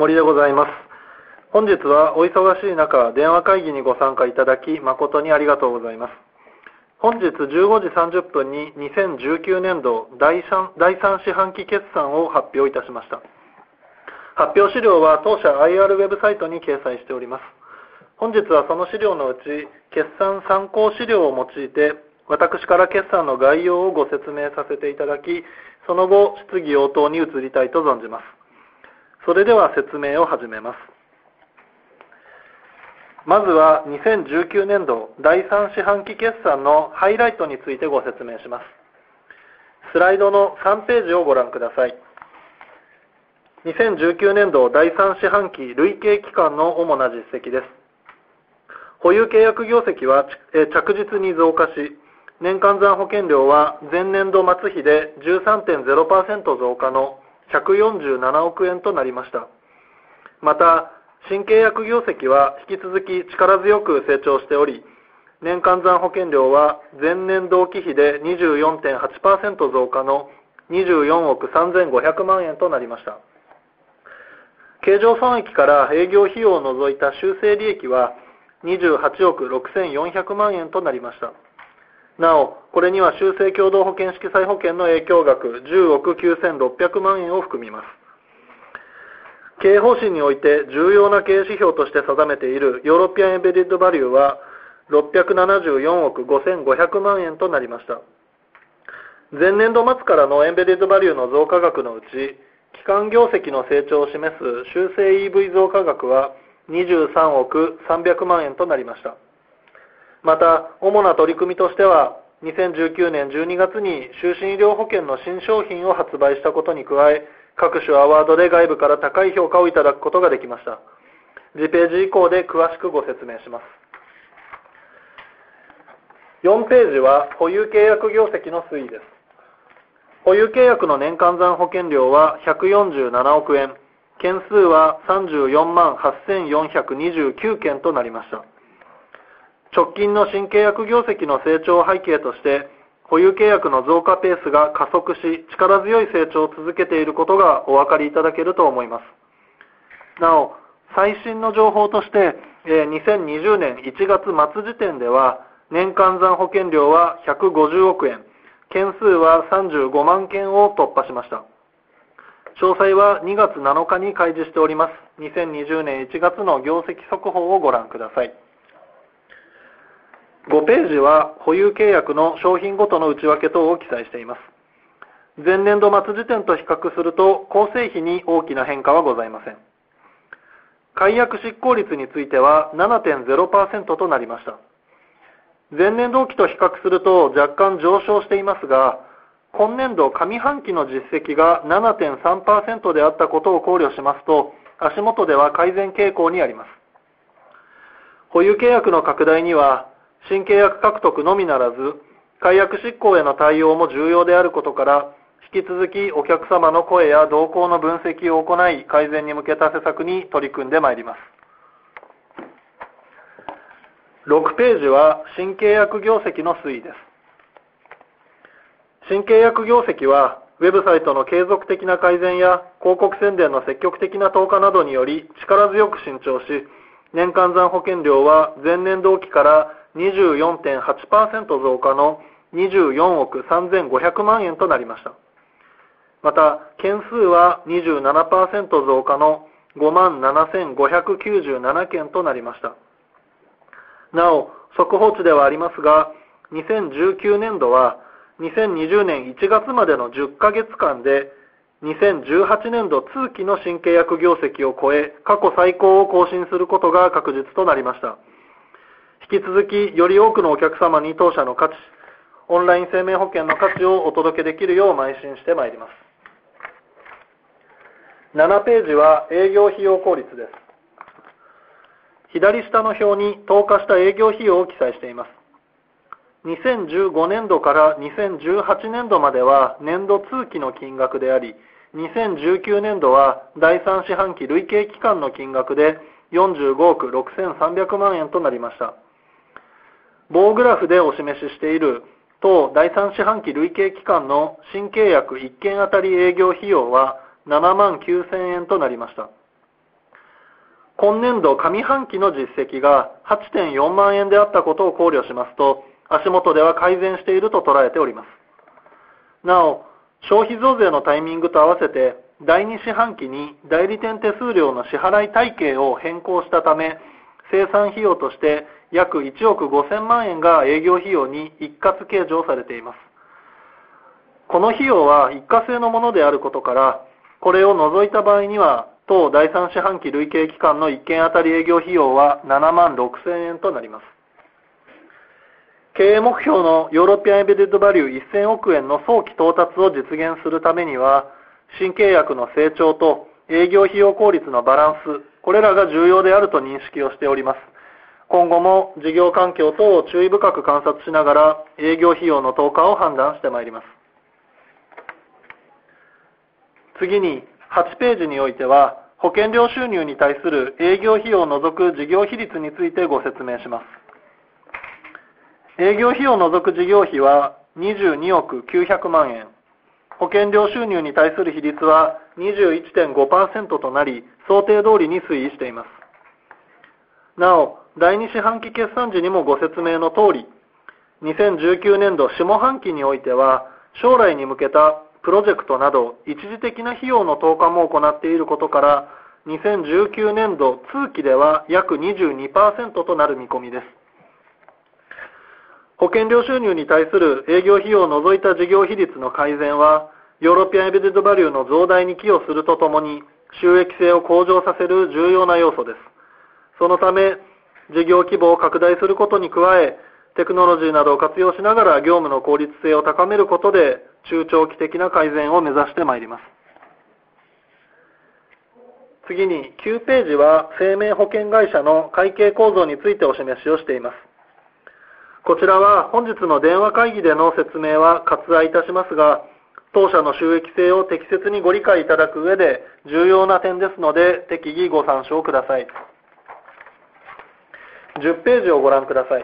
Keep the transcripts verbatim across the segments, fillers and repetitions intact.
森でございます。本日はお忙しい中、電話会議にご参加いただき、誠にありがとうございます。本日じゅうごじさんじゅっぷんににせんじゅうきゅうねんど第 3, 第3四半期決算を発表いたしました。発表資料は当社 アイアール ウェブサイトに掲載しております。本日はその資料のうち、決算参考資料を用いて、私から決算の概要をご説明させていただき、その後、質疑応答に移りたいと存じます。それでは説明を始めます。まずはにせんじゅうきゅうねんどだいさん四半期決算のハイライトについてご説明します。スライドのさんページをご覧ください。にせんじゅうきゅうねんどだいさん四半期累計期間の主な実績です。保有契約業績は着実に増加し、年間残保険料は前年度末比で じゅうさんてんゼロパーセント 増加のひゃくよんじゅうななおくえんとなりました。また、新契約業績は引き続き力強く成長しており、年間残保険料は前年同期比で にじゅうよんてんはちパーセント 増加のにじゅうよんおくさんぜんごひゃくまんえんとなりました。経常損益から営業費用を除いた修正利益はにじゅうはちおくろくせんよんひゃくまんえんとなりました。なお、これには修正共同保険式債保険の影響額じゅうおくきゅうせんろっぴゃくまんえんを含みます。経営方針において重要な経営指標として定めているヨーロピアンエンベディッドバリューはろっぴゃくななじゅうよんおくごせんごひゃくまんえんとなりました。前年度末からのエンベディッドバリューの増加額のうち、期間業績の成長を示す修正 イーブイ 増加額はにじゅうさんおくさんびゃくまんえんとなりました。また、主な取り組みとしては、にせんじゅうきゅうねんじゅうにがつに就寝医療保険の新商品を発売したことに加え、各種アワードで外部から高い評価をいただくことができました。次ページ以降で詳しくご説明します。よんページは保有契約業績の推移です。保有契約の年間残保険料はひゃくよんじゅうななおくえん、件数はさんじゅうよんまんはっせんよんひゃくにじゅうきゅうけんとなりました。直近の新契約業績の成長背景として、保有契約の増加ペースが加速し、力強い成長を続けていることがお分かりいただけると思います。なお、最新の情報として、にせんにじゅうねんいちがつ末時点では、年間残保険料はひゃくごじゅうおくえん、件数はさんじゅうごまんけんを突破しました。詳細はにがつなのかに開示しております。にせんにじゅうねんいちがつの業績速報をご覧ください。ごページは保有契約の商品ごとの内訳等を記載しています。前年度末時点と比較すると構成比に大きな変化はございません。解約執行率については ななてんゼロパーセント となりました。前年同期と比較すると若干上昇していますが、今年度上半期の実績が ななてんさんパーセント であったことを考慮しますと、足元では改善傾向にあります。保有契約の拡大には新契約獲得のみならず、解約執行への対応も重要であることから、引き続きお客様の声や動向の分析を行い、改善に向けた施策に取り組んでまいります。ろくページは新契約業績の推移です。新契約業績は、ウェブサイトの継続的な改善や広告宣伝の積極的な投下などにより力強く伸長し、年間残保険料は前年同期からにじゅうよんてんはちパーセント 増加のにじゅうよんおくさんぜんごひゃくまんえんとなりました。また、件数は にじゅうななパーセント 増加のごまんななせんごひゃくきゅうじゅうななけんとなりました。なお、速報値ではありますが、にせんじゅうきゅうねんどはにせんにじゅうねんいちがつまでのじゅっかげつかんでにせんじゅうはちねんど通期の新契約業績を超え、過去最高を更新することが確実となりました。引き続き、より多くのお客様に当社の価値、オンライン生命保険の価値をお届けできるよう邁進してまいります。ななページは営業費用効率です。左下の表に投下した営業費用を記載しています。にせんじゅうごねんどからにせんじゅうはちねんどまでは年度通期の金額であり、にせんじゅうきゅうねんどはだいさん四半期累計期間の金額でよんじゅうごおくろくせんさんびゃくまんえんとなりました。棒グラフでお示ししている当だいさん四半期累計期間の新契約いっけんあたり営業費用はななまんきゅうせんえんとなりました。 今年度上半期の実績が はちてんよんまんえんであったことを考慮しますと、足元では改善していると捉えております。なお、消費増税のタイミングと合わせて、だいに四半期に代理店手数料の支払い体系を変更したため、生産費用として約いちおくごせんまんえんが営業費用に一括計上されています。この費用は一過性のものであることから、これを除いた場合には、当だいさん四半期累計期間のいっけんあたり営業費用はななまんろくせんえんとなります。経営目標のヨーロピアンエベデッドバリューせんおくえんの早期到達を実現するためには、新契約の成長と営業費用効率のバランス、これらが重要であると認識をしております。今後も事業環境等を注意深く観察しながら営業費用の投下を判断してまいります。次にはちページにおいては、保険料収入に対する営業費用を除く事業比率についてご説明します。営業費用を除く事業費はにじゅうにおくきゅうひゃくまんえん、保険料収入に対する比率は にじゅういってんごパーセント となり、想定通りに推移しています。なお、だいに四半期決算時にもご説明の通り、にせんじゅうきゅうねんど下半期においては、将来に向けたプロジェクトなど一時的な費用の投下も行っていることから、にせんじゅうきゅうねんど通期では約 にじゅうにパーセント となる見込みです。保険料収入に対する営業費用を除いた事業比率の改善は、ヨーロピアンエベデッドバリューの増大に寄与するとともに、収益性を向上させる重要な要素です。そのため、事業規模を拡大することに加え、テクノロジーなどを活用しながら業務の効率性を高めることで、中長期的な改善を目指してまいります。次にきゅうページは生命保険会社の会計構造についてお示しをしています。こちらは本日の電話会議での説明は割愛いたしますが、当社の収益性を適切にご理解いただく上で重要な点ですので、適宜ご参照ください。じゅっページをご覧ください。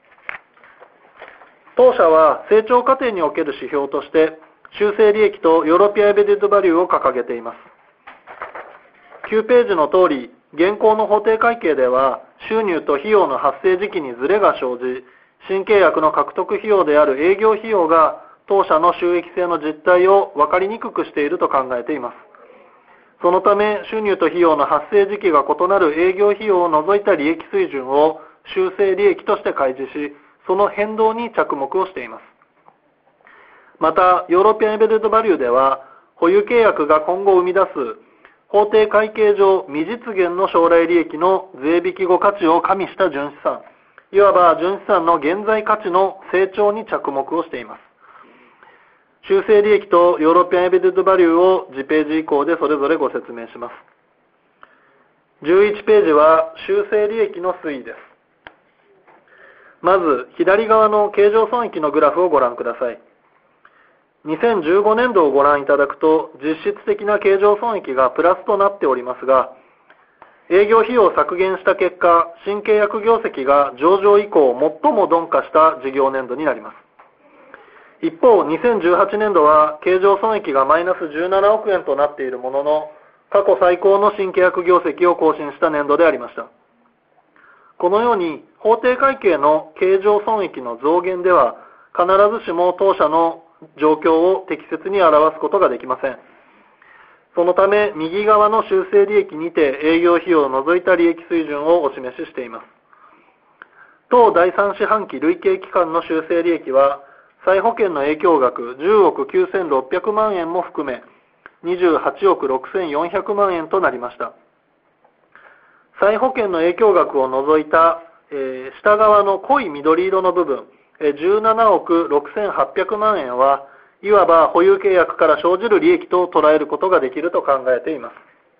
当社は成長過程における指標として、修正利益とヨーロピアンエベデッドバリューを掲げています。きゅうページの通り、現行の法定会計では、収入と費用の発生時期にズレが生じ、新契約の獲得費用である営業費用が、当社の収益性の実態を分かりにくくしていると考えています。そのため、収入と費用の発生時期が異なる営業費用を除いた利益水準を修正利益として開示し、その変動に着目をしています。また、ヨーロピアンエベデッドバリューでは、保有契約が今後生み出す法定会計上未実現の将来利益の税引き後価値を加味した純資産、いわば純資産の現在価値の成長に着目をしています。修正利益とヨーロピアンエベデッドバリューを次ページ以降でそれぞれご説明します。じゅういちページは修正利益の推移です。まず、左側の経常損益のグラフをご覧ください。にせんじゅうごねんどをご覧いただくと、実質的な経常損益がプラスとなっておりますが、営業費用を削減した結果、新契約業績が上場以降最も鈍化した事業年度になります。一方、にせんじゅうはちねんどは経常損益がマイナスじゅうななおくえんとなっているものの、過去最高の新契約業績を更新した年度でありました。このように、法定会計の経常損益の増減では、必ずしも当社の状況を適切に表すことができません。そのため、右側の修正利益にて営業費用を除いた利益水準をお示ししています。当だいさん四半期累計期間の修正利益は、再保険の影響額じゅうおくきゅうせんろっぴゃくまんえんも含め、にじゅうはちおくろくせんよんひゃくまんえんとなりました。再保険の影響額を除いた、えー、下側の濃い緑色の部分、じゅうななおくろくせんはっぴゃくまんえんは、いわば保有契約から生じる利益と捉えることができると考えています。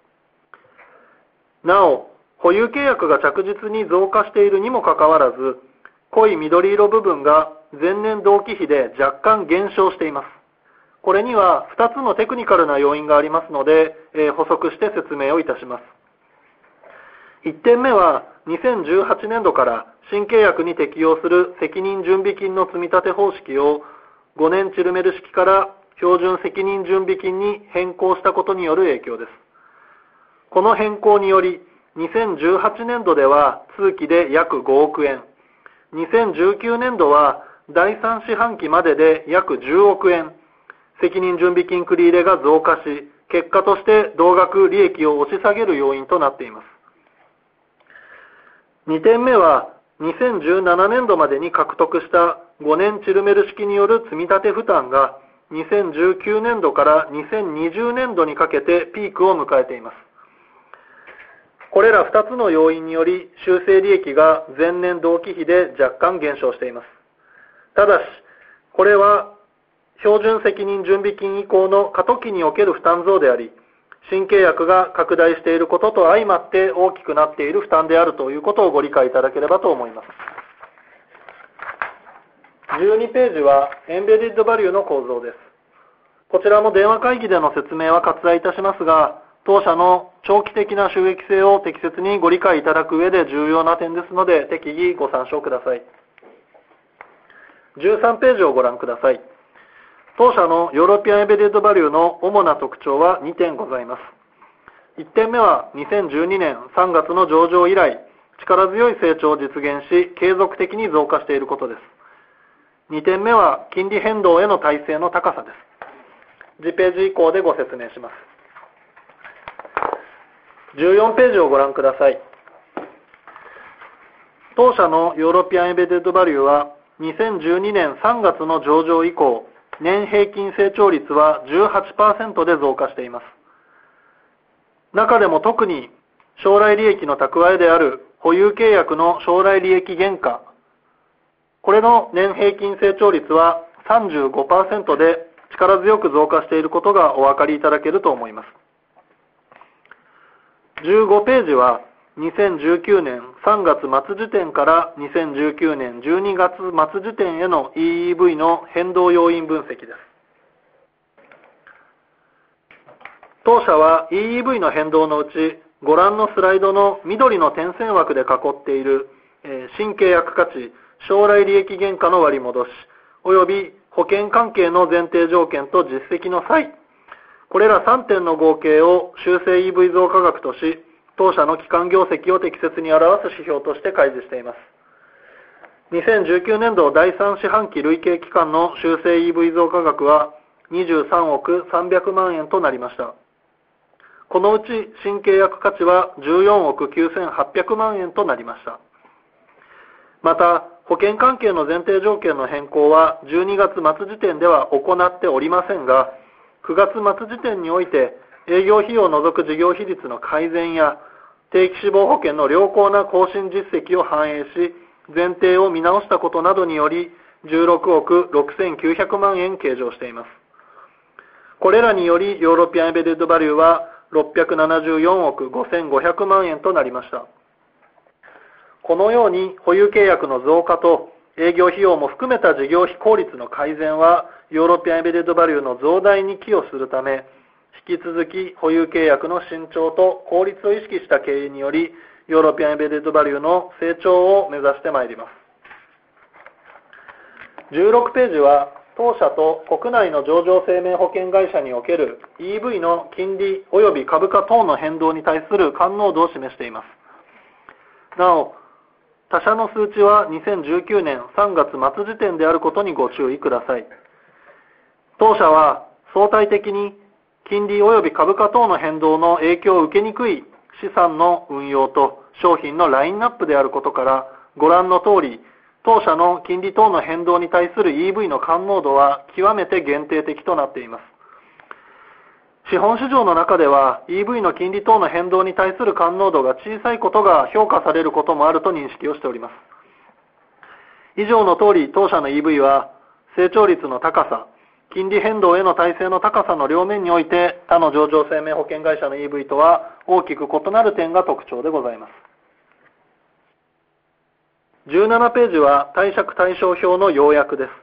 なお、保有契約が着実に増加しているにもかかわらず、濃い緑色部分が前年同期比で若干減少しています。これにはふたつのテクニカルな要因がありますので、えー、補足して説明をいたします。いってんめは、にせんじゅうはちねんどから新契約に適用する責任準備金の積み立て方式をごねんチルメル式から標準責任準備金に変更したことによる影響です。この変更により、 にせんじゅうはちねんどでは通期で約ごおくえん、にせんじゅうきゅうねんどはだいさん四半期までで約じゅうおくえん、責任準備金繰り入れが増加し、結果として同額利益を押し下げる要因となっています。にてんめは、にせんじゅうななねんどまでに獲得したごねんチルメル式による積立負担が、にせんじゅうきゅうねんどからにせんにじゅうねんどにかけてピークを迎えています。これらふたつの要因により、修正利益が前年同期比で若干減少しています。ただし、これは標準責任準備金以降の過渡期における負担増であり、新契約が拡大していることと相まって大きくなっている負担であるということをご理解いただければと思います。じゅうにページはエンベディッドバリューの構造です。こちらも電話会議での説明は割愛いたしますが、当社の長期的な収益性を適切にご理解いただく上で重要な点ですので、適宜ご参照ください。じゅうさんページをご覧ください。当社のヨーロピアンエンベデッドバリューの主な特徴はにてんございます。いってんめはにせんじゅうにねんさんがつの上場以来、力強い成長を実現し、継続的に増加していることです。にてんめは金利変動への耐性の高さです。次ページ以降でご説明します。じゅうよんページをご覧ください。当社のヨーロピアンエンベデッドバリューはにせんじゅうにねんさんがつの上場以降、年平均成長率は じゅうはちパーセント で増加しています。中でも特に将来利益の蓄えである保有契約の将来利益原価、これの年平均成長率は さんじゅうごパーセント で力強く増加していることがお分かりいただけると思います。じゅうごページはにせんじゅうきゅうねんさんがつ末時点からにせんじゅうきゅうねんじゅうにがつ末時点への イーイーブイ の変動要因分析です。当社は イーイーブイ の変動のうち、ご覧のスライドの緑の点線枠で囲っている新契約価値、将来利益原価の割り戻し、および保険関係の前提条件と実績の差異、これらさんてんの合計を修正 イーブイ 増加額とし、当社の基幹業績を適切に表す指標として開示しています。にせんじゅうきゅうねんどだいさん四半期累計期間の修正 イーブイ 増加額はにじゅうさんおくさんびゃくまんえんとなりました。このうち新契約価値はじゅうよんおくきゅうせんはっぴゃくまんえんとなりました。また、保険関係の前提条件の変更はじゅうにがつ末時点では行っておりませんが、くがつ末時点において営業費用を除く事業比率の改善や定期死亡保険の良好な更新実績を反映し、前提を見直したことなどによりじゅうろくおくろくせんきゅうひゃくまんえん計上しています。これらによりヨーロピアンエンベデッドバリューはろっぴゃくななじゅうよんおくごせんごひゃくまんえんとなりました。このように保有契約の増加と営業費用も含めた事業費効率の改善はヨーロピアンエンベデッドバリューの増大に寄与するため、引き続き保有契約の伸長と効率を意識した経営によりヨーロピアンエンベデッドバリューの成長を目指してまいります。じゅうろくページは当社と国内の上場生命保険会社における イーブイ の金利及び株価等の変動に対する感濃度を示しています。なお、他社の数値はにせんじゅうきゅうねんさんがつ末時点であることにご注意ください。当社は相対的に金利及び株価等の変動の影響を受けにくい資産の運用と商品のラインナップであることから、ご覧の通り、当社の金利等の変動に対する イーブイ の感濃度は極めて限定的となっています。資本市場の中では イーブイ の金利等の変動に対する感濃度が小さいことが評価されることもあると認識をしております。以上の通り、当社の イーブイ は成長率の高さ、金利変動への耐性の高さの両面において他の上場生命保険会社の イーブイ とは大きく異なる点が特徴でございます。じゅうななページは貸借対照表の要約です。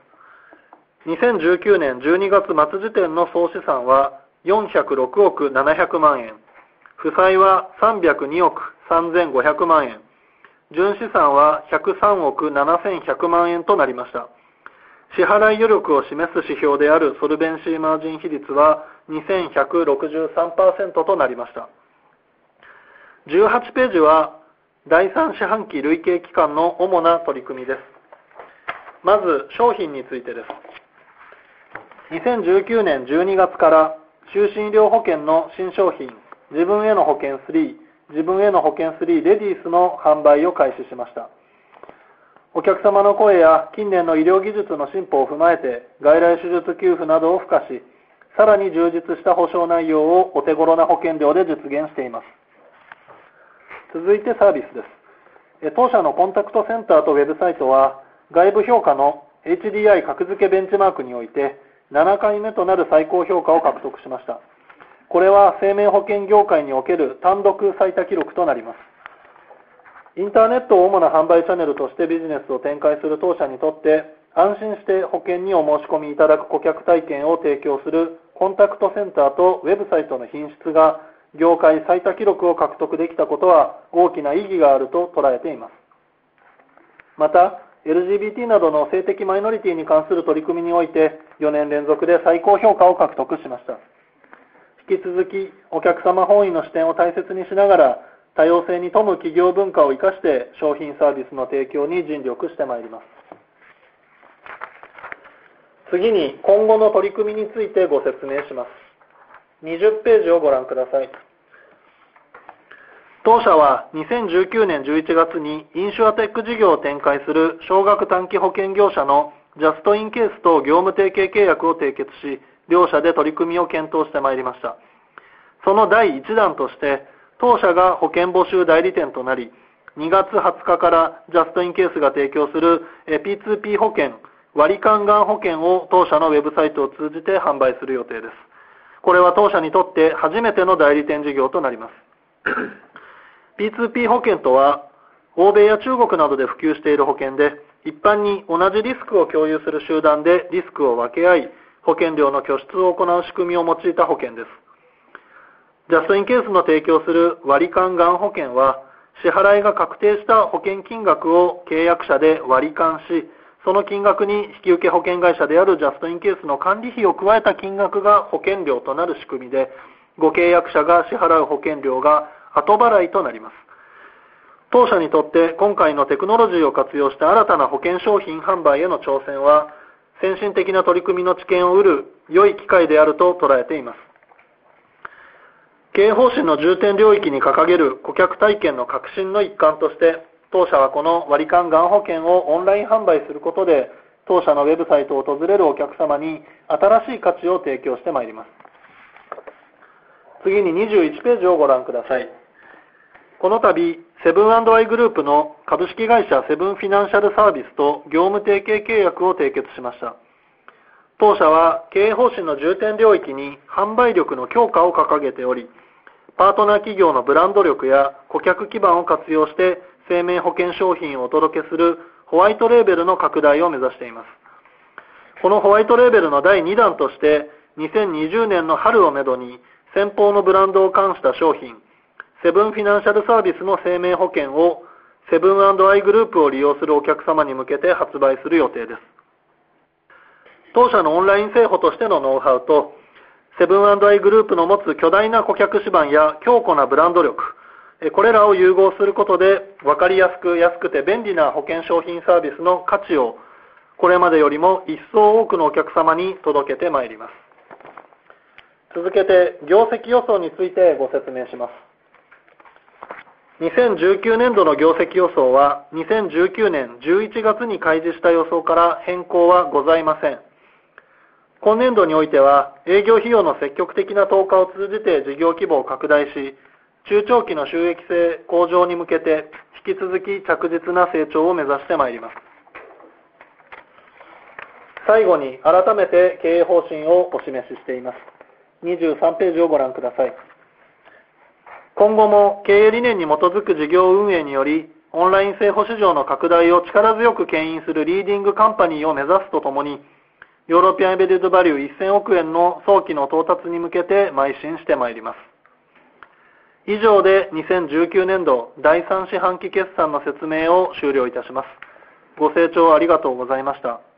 にせんじゅうきゅうねんじゅうにがつ末時点の総資産はよんひゃくろくおくななひゃくまんえん、負債はさんびゃくにおくさんぜんごひゃくまんえん、純資産はひゃくさんおくななせんひゃくまんえんとなりました。支払い余力を示す指標であるソルベンシーマージン比率はにせんひゃくろくじゅうさんパーセントとなりました。 じゅうはちページはだいさん四半期累計期間の主な取り組みです。まず商品についてです。にせんじゅうきゅうねんじゅうにがつから就寝医療保険の新商品、自分への保険スリー、自分への保険スリーレディースの販売を開始しました。お客様の声や近年の医療技術の進歩を踏まえて外来手術給付などを付加し、さらに充実した保証内容をお手頃な保険料で実現しています。続いてサービスです。当社のコンタクトセンターとウェブサイトは外部評価の エイチディーアイ 格付けベンチマークにおいてななかいめとなる最高評価を獲得しました。これは生命保険業界における単独最多記録となります。インターネットを主な販売チャンネルとしてビジネスを展開する当社にとって安心して保険にお申し込みいただく顧客体験を提供するコンタクトセンターとウェブサイトの品質が業界最多記録を獲得できたことは大きな意義があると捉えています。また エルジービーティー などの性的マイノリティに関する取り組みにおいてよねん連続で最高評価を獲得しました。引き続きお客様本位の視点を大切にしながら多様性に富む企業文化を生かして商品サービスの提供に尽力してまいります。次に今後の取り組みについてご説明します。にじゅっページをご覧ください。当社はにせんじゅうきゅうねんじゅういちがつにインシュアテック事業を展開する少額短期保険業者のジャストインケースと業務提携契約を締結し、両社で取り組みを検討してまいりました。そのだいいちだんとして当社が保険募集代理店となり、にがつはつかからジャストインケースが提供する ピーツーピー 保険、割り勘がん保険を当社のウェブサイトを通じて販売する予定です。これは当社にとって初めての代理店事業となります。ピーツーピー 保険とは、欧米や中国などで普及している保険で、一般に同じリスクを共有する集団でリスクを分け合い、保険料の拠出を行う仕組みを用いた保険です。ジャストインケースの提供する割り勘がん保険は、支払いが確定した保険金額を契約者で割り勘し、その金額に引き受け保険会社であるジャストインケースの管理費を加えた金額が保険料となる仕組みで、ご契約者が支払う保険料が後払いとなります。当社にとって今回のテクノロジーを活用した新たな保険商品販売への挑戦は、先進的な取り組みの知見を得る良い機会であると捉えています。経営方針の重点領域に掲げる顧客体験の革新の一環として、当社はこの割り勘がん保険をオンライン販売することで、当社のウェブサイトを訪れるお客様に新しい価値を提供してまいります。次ににじゅういちページをご覧ください。この度、セブン&アイグループの株式会社セブンフィナンシャルサービスと業務提携契約を締結しました。当社は経営方針の重点領域に販売力の強化を掲げており、パートナー企業のブランド力や顧客基盤を活用して生命保険商品をお届けするホワイトレーベルの拡大を目指しています。このホワイトレーベルのだいにだんとしてにせんにじゅうねんの春をめどに先方のブランドを冠した商品、セブンフィナンシャルサービスの生命保険をセブン&アイグループを利用するお客様に向けて発売する予定です。当社のオンライン製法としてのノウハウとセブン&アイグループの持つ巨大な顧客基盤や強固なブランド力、これらを融合することで分かりやすく安くて便利な保険商品サービスの価値をこれまでよりも一層多くのお客様に届けてまいります。続けて業績予想についてご説明します。にせんじゅうきゅうねんどの業績予想はにせんじゅうきゅうねんじゅういちがつに開示した予想から変更はございません。今年度においては営業費用の積極的な投下を通じて事業規模を拡大し、中長期の収益性向上に向けて引き続き着実な成長を目指してまいります。最後に改めて経営方針をお示ししています。にじゅうさんページをご覧ください。今後も経営理念に基づく事業運営により、オンライン製保市場の拡大を力強く牽引するリーディングカンパニーを目指すとともに、ヨーロピアンエンベデッドバリューせんおくえんの早期の到達に向けて邁進してまいります。以上でにせんじゅうきゅうねんどだいさん四半期決算の説明を終了いたします。ご清聴ありがとうございました。